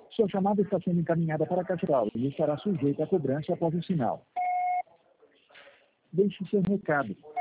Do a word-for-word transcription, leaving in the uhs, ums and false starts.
Sua chamada está sendo encaminhada para a caixa postal e estará sujeita a cobrança após o sinal. Deixe seu recado.